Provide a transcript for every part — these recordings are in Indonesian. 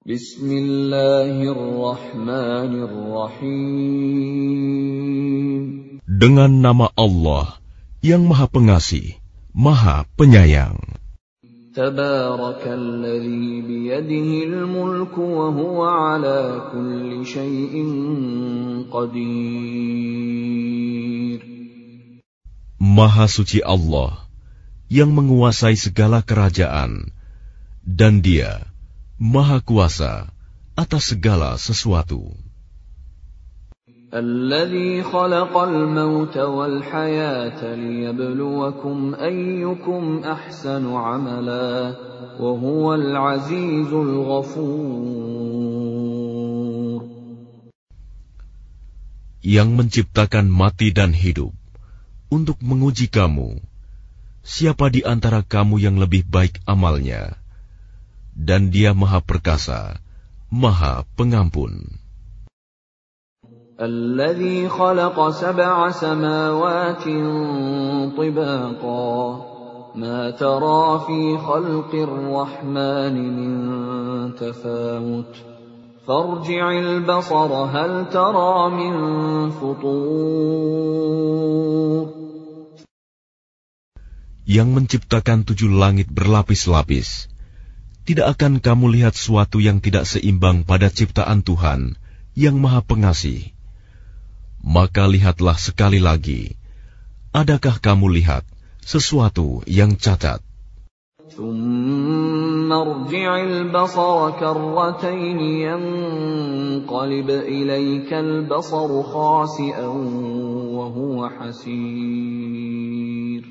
Bismillahirrahmanirrahim. Dengan nama Allah yang Maha Pengasih, Maha Penyayang. Tabarakalladzi biyadihil mulku wa huwa ala kulli syai'in qadir. Maha suci Allah yang menguasai segala kerajaan, dan Dia Maha Kuasa atas segala sesuatu. Alladzi khalaqal mauta wal hayata liyabluwakum ayyukum ahsanu amala wa huwal azizul ghafur. Yang menciptakan mati dan hidup untuk menguji kamu, siapa di antara kamu yang lebih baik amalnya, dan Dia Maha Perkasa, Maha Pengampun. Alladzi khalaqa sab'a samawati tibaqa ma tara fi khalqir rahmani min tafawut farji'il basara hal tara min futur. Yang menciptakan 7 langit berlapis-lapis, tidak akan kamu lihat suatu yang tidak seimbang pada ciptaan Tuhan yang Maha Pengasih. Maka lihatlah sekali lagi, adakah kamu lihat sesuatu yang cacat? Tsumma irji'il basara karratayn yanqalib ilaykal basaru khasi'an wa huwa hasir.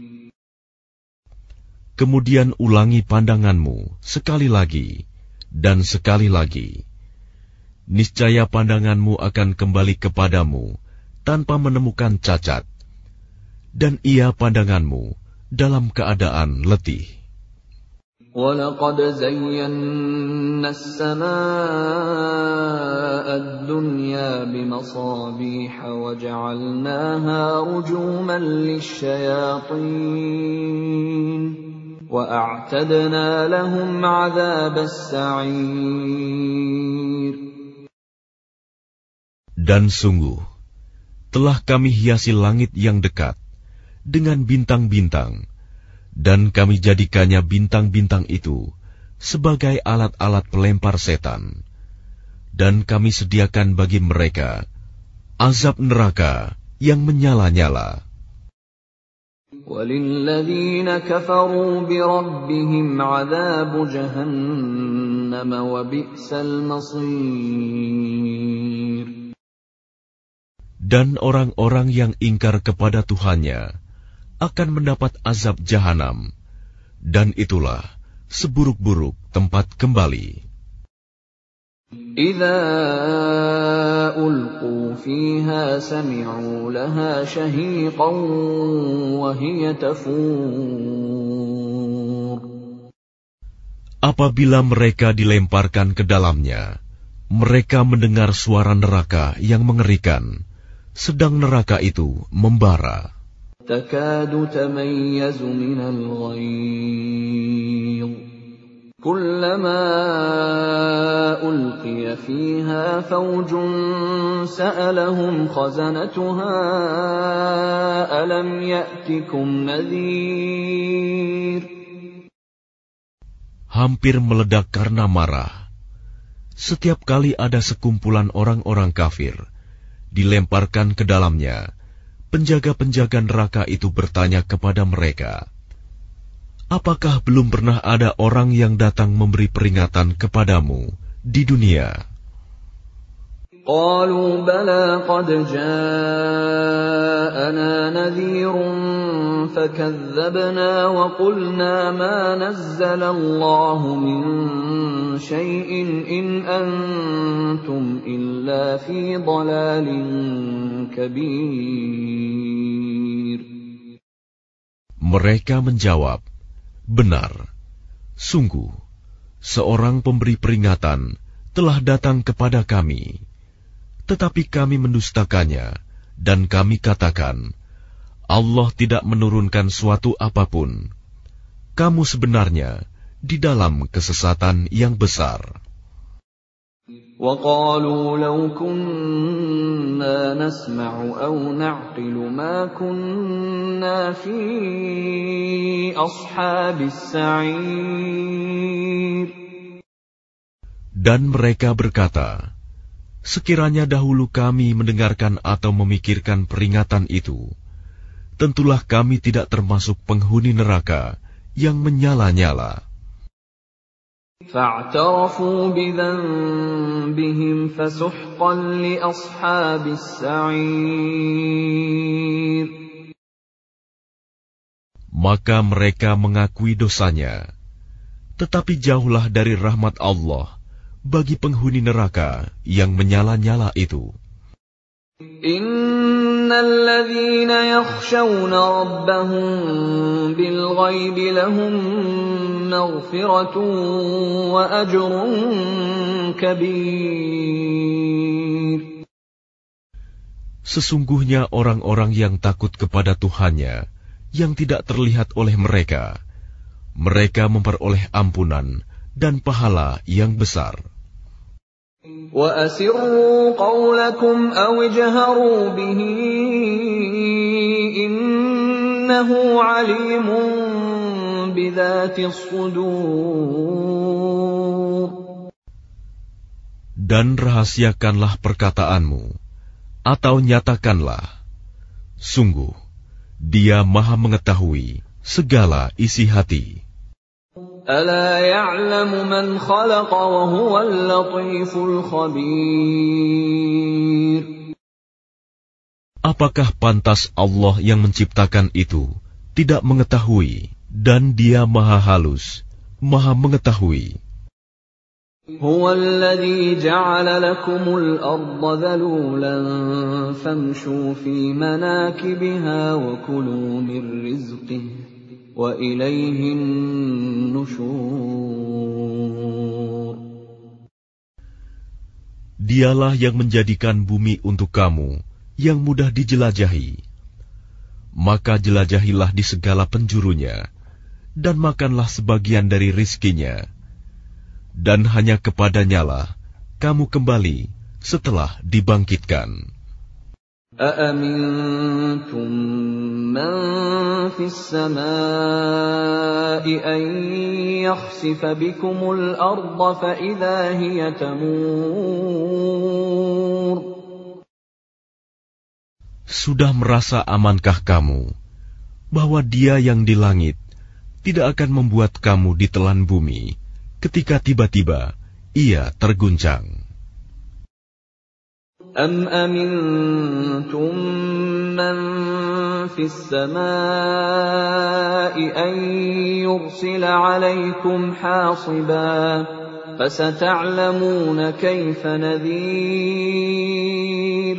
Kemudian ulangi pandanganmu sekali lagi dan sekali lagi. Niscaya pandanganmu akan kembali kepadamu tanpa menemukan cacat, dan ia pandanganmu dalam keadaan letih. وَلَقَدْ زَيَّنَّا السَّمَاءَ الدُّنْيَا بِمَصَابِيحَ وَجَعَلْنَاهَا رُجُومًا لِلشَّيَاطِينِ وَأَعْتَدْنَا لَهُمْ عَذَابَ السَّعِيرِ. Dan sungguh, telah kami hiasi langit yang dekat dengan bintang-bintang, dan kami jadikannya bintang-bintang itu sebagai alat-alat pelempar setan. Dan kami sediakan bagi mereka azab neraka yang menyala-nyala. وَلِلَّذِينَ كَفَرُوا بِرَبِّهِمْ عَذَابُ جَهَنَّمَ وَبِئْسَ الْمَصِيرُ. Dan orang-orang yang ingkar kepada Tuhannya akan mendapat azab jahanam, dan itulah seburuk-buruk tempat kembali. إِذَا أُلْقُوا فِيهَا سَمِعُوا لَهَا شَهِيقًا وَهِيَ تَفُورُ. Apabila mereka dilemparkan ke dalamnya, mereka mendengar suara neraka yang mengerikan, sedang neraka itu membara. تَكَادُ تَمَيَّزُ مِنَ الْغَيْظِ كُلَّمَا أُلْقِيَ فِيهَا فَوْجٌ سَأَلَهُمْ خَزَنَتُهَا أَلَمْ يَأْتِكُمْ نَذِيرٌ. Hampir meledak karena marah. Setiap kali ada sekumpulan orang-orang kafir dilemparkan ke dalamnya, penjaga-penjaga neraka itu bertanya kepada mereka, apakah belum pernah ada orang yang datang memberi peringatan kepadamu di dunia? قالوا بلى قد جاءنا نذير فكذبنا وقلنا ما نزل الله من شيء إن أنتم إلا في ضلال كبير. Mereka menjawab, benar, sungguh, seorang pemberi peringatan telah datang kepada kami. Tetapi kami mendustakannya, dan kami katakan, Allah tidak menurunkan suatu apapun. Kamu sebenarnya di dalam kesesatan yang besar. وَقَالُوا لَوْ كُنَّا نَسْمَعُ أَوْ نَعْقِلُ مَا كُنَّا فِي أَصْحَابِ السَّعِيرِ. Dan mereka berkata, sekiranya dahulu kami mendengarkan atau memikirkan peringatan itu, tentulah kami tidak termasuk penghuni neraka yang menyala-nyala. فَاعْتَرَفُوا بِذَنبِهِمْ فَسُحْقًا لِأَصْحَابِ السَّعِيرِ. Maka mereka mengakui dosanya, tetapi jauhlah dari rahmat Allah bagi penghuni neraka yang menyala-nyala itu. Innal ladzina yakhshawna rabbahum bil ghaibi lahum maghfiratun wa ajrun kabir. Sesungguhnya orang-orang yang takut kepada Tuhannya yang tidak terlihat oleh mereka, mereka memperoleh ampunan dan pahala yang besar. وَأَسِرُّوا قَوْلَكُمْ أَوِ اجْهَرُوا بِهِ إِنَّهُ عَلِيمٌ بِذَاتِ الصُّدُورِ. Dan rahasiakanlah perkataanmu, atau nyatakanlah, sungguh, Dia Maha mengetahui segala isi hati. أَلَا يَعْلَمُ مَنْ خَلَقَ وَهُوَ اللَّطِيفُ الْخَبِيرُ. Apakah pantas Allah yang menciptakan itu tidak mengetahui, dan Dia Maha halus, Maha mengetahui. هُوَ الَّذِي جَعَلَ لَكُمُ الْأَرْضَ ذَلُولًا فَامْشُوا فِي مَنَاكِبِهَا وَكُلُوا مِنْ رِزْقِهِ وَإِلَيْهِ النُّشُورُ. Dialah yang menjadikan bumi untuk kamu yang mudah dijelajahi. Maka jelajahilah di segala penjurunya, dan makanlah sebagian dari rizkinya. Dan hanya kepadanyalah kamu kembali setelah dibangkitkan. أَأَمِنْتُمْ مَنْ فِي السَّمَاءِ أَنْ يَخْسِفَ بِكُمُ الْأَرْضَ فَإِذَا هِيَ تَمُورُ. Sudah merasa amankah kamu bahwa Dia yang di langit tidak akan membuat kamu ditelan bumi ketika tiba-tiba Ia terguncang? أَمْ أَمِنْتُمْ مَنْ فِي السَّمَاءِ أَنْ يُرْسِلَ عَلَيْكُمْ حَاصِبًا فَسَتَعْلَمُونَ كَيْفَ نَذِيرٌ.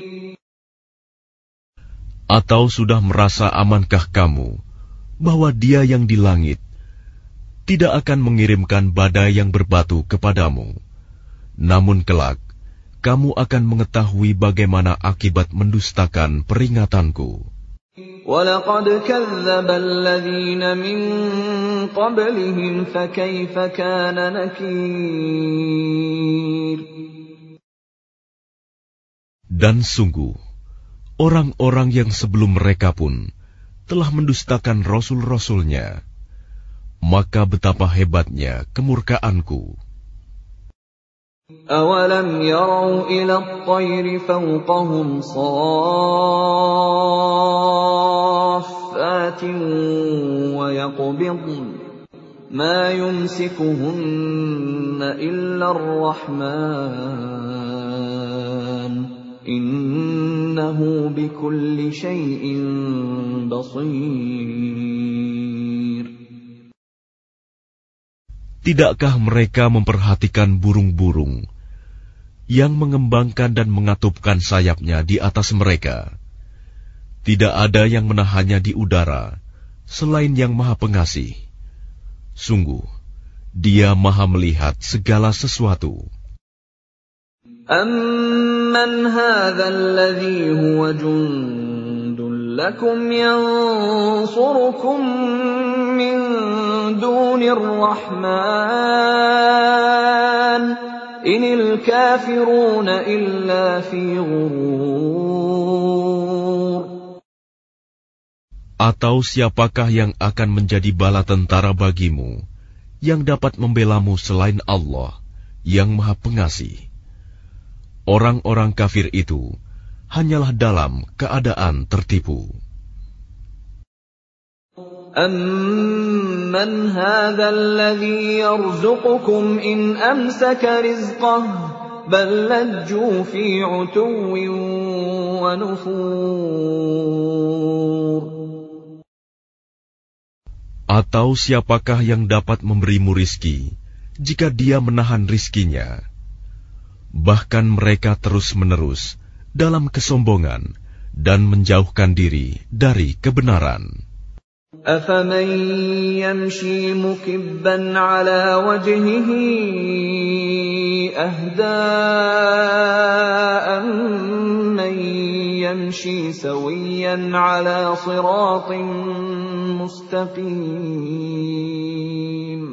Atau sudah merasa amankah kamu bahwa Dia yang di langit tidak akan mengirimkan badai yang berbatu kepadamu, namun kelak kamu akan mengetahui bagaimana akibat mendustakan peringatanku. وَلَقَدْ كَذَّبَ الَّذِينَ مِن قَبْلِهِمْ فَكَيْفَ كَانَ نَكِيرِ. Dan sungguh, orang-orang yang sebelum mereka pun telah mendustakan rasul-rasulnya, maka betapa hebatnya kemurkaanku. أَوَلَمْ يَرَوْا إِلَى الطَّيْرِ فَوْقَهُمْ صَافَّاتٍ وَيَقْبِضْنَ مَا يُمْسِكُهُنَّ إِلَّا الرَّحْمَنُ إِنَّهُ بِكُلِّ شَيْءٍ بَصِيرٌ. Tidakkah mereka memperhatikan burung-burung yang mengembangkan dan mengatupkan sayapnya di atas mereka? Tidak ada yang menahannya di udara selain Yang Maha Pengasih. Sungguh, Dia Maha melihat segala sesuatu. أَمَّنْ هَذَا الَّذِي هُوَ جُندٌ لَكُمْ يَنصُرُكُم مِّن دُونِ الرَّحْمَنِ inil kafiruna illa fi ghurur. Atau siapakah yang akan menjadi bala tentara bagimu, yang dapat membelamu selain Allah, yang Maha Pengasih? Orang-orang kafir itu hanyalah dalam keadaan tertipu. Amman hadzal ladzi yarzuqukum in amsaka rizqahu bal lajju fi 'utuwwin wa nufur. Atau siapakah yang dapat memberimu rizki jika dia menahan rizkinya? Bahkan mereka terus-menerus dalam kesombongan dan menjauhkan diri dari kebenaran. أَفَمَنْ يَمْشِي مُكِبًّا عَلَى وَجْهِهِ أَهْدَىٰ أَمَّن يَمْشِي سَوِيًّا عَلَى صِرَاطٍ مُسْتَقِيمٍ.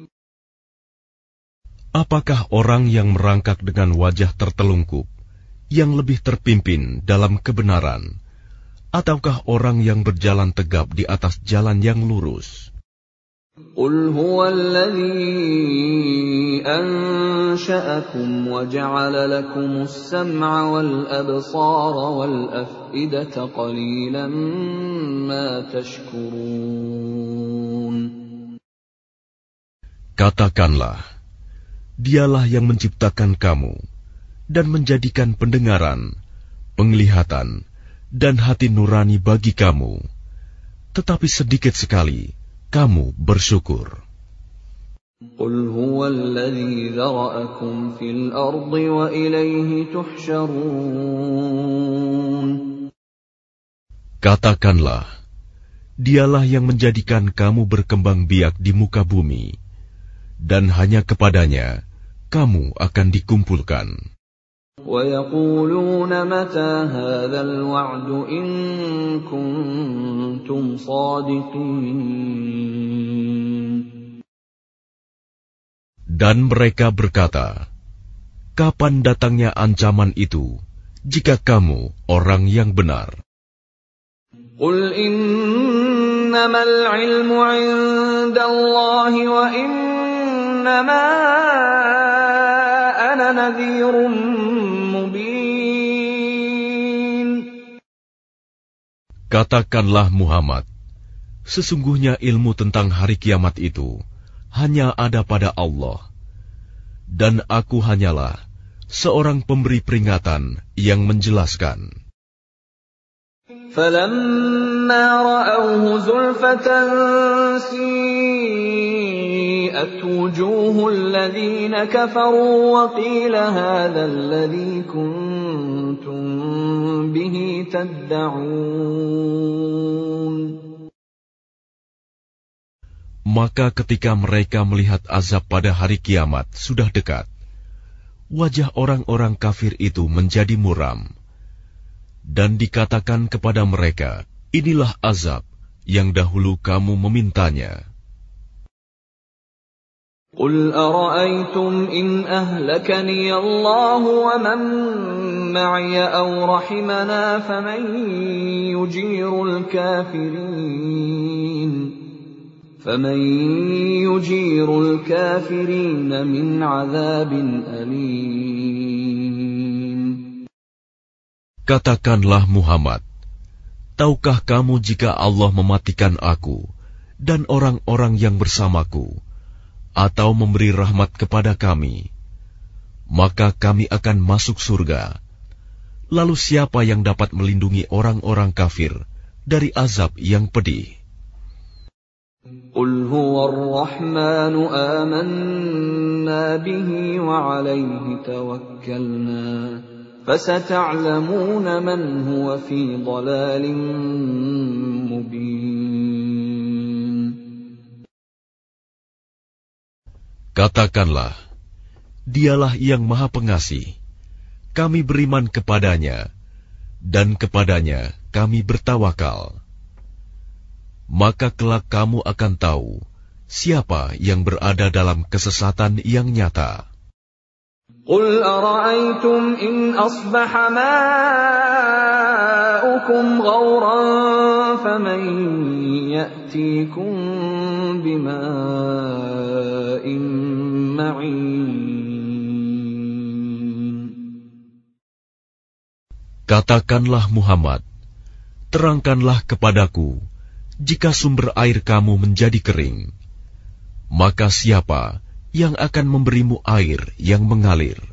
Apakah orang yang merangkak dengan wajah tertelungkup yang lebih terpimpin dalam kebenaran, ataukah orang yang berjalan tegap di atas jalan yang lurus? Qul huwallazi ansha'akum wa ja'ala lakumus sam'a wal absara wal af'idata qalilan ma tashkurun. Katakanlah, Dialah yang menciptakan kamu dan menjadikan pendengaran, penglihatan, dan hati nurani bagi kamu, tetapi sedikit sekali kamu bersyukur. Qul huwallazi dzara'akum fil ardi wa ilaihi tuhsyarun. Katakanlah, Dialah yang menjadikan kamu berkembang biak di muka bumi, dan hanya kepadanya kamu akan dikumpulkan. وَيَقُولُونَ مَتَى هَذَا الْوَعْدُ إِن كُنتُمْ صَادِقِينَ. Dan mereka berkata, kapan datangnya ancaman itu, jika kamu orang yang benar? قُلْ إِنَّمَا الْعِلْمُ عِندَ اللَّهِ وَإِنَّمَا أَنَا نَذِيرٌ مُبِينٌ. Katakanlah Muhammad, sesungguhnya ilmu tentang hari kiamat itu hanya ada pada Allah, dan aku hanyalah seorang pemberi peringatan yang menjelaskan. فَلَمَّا رَأَوْهُ زُلْفَةً سِيئَتْ وُجُوهُ الَّذِينَ كَفَرُوا وَقِيلَ هَذَا الَّذِي كُنتُم بِهِ تَدَّعُونَ. Maka ketika mereka melihat azab pada hari kiamat sudah dekat, wajah orang-orang kafir itu menjadi muram, dan dikatakan kepada mereka, inilah azab yang dahulu kamu memintanya. قُلْ أَرَأَيْتُمْ إِنْ أَهْلَكَنِيَ اللَّهُ وَمَن مَّعِيَ أَوْ رَحِمَنَا فَمَن يُجِيرُ الْكَافِرِينَ مِنْ عَذَابٍ أَلِيمٍ. Katakanlah Muhammad, tahukah kamu jika Allah mematikan aku dan orang-orang yang bersamaku, atau memberi rahmat kepada kami, maka kami akan masuk surga. Lalu siapa yang dapat melindungi orang-orang kafir dari azab yang pedih? قُلْ هُوَ الرَّحْمَنُ آمَنَّا بِهِ وَعَلَيْهِ تَوَكَّلْنَا فَسَتَعْلَمُونَ مَنْ هُوَ فِي ضَلَالٍ مُبِينٍ. Katakanlah, Dialah yang Maha Pengasih. Kami beriman kepadanya, dan kepadanya kami bertawakal. Maka kelak kamu akan tahu siapa yang berada dalam kesesatan yang nyata. قل أرأيتم إن أصبح ماؤكم غورا فمن يأتيكم بماء معين. Katakanlah Muhammad, terangkanlah kepadaku, jika sumber air kamu menjadi kering, maka siapa yang akan memberimu air yang mengalir?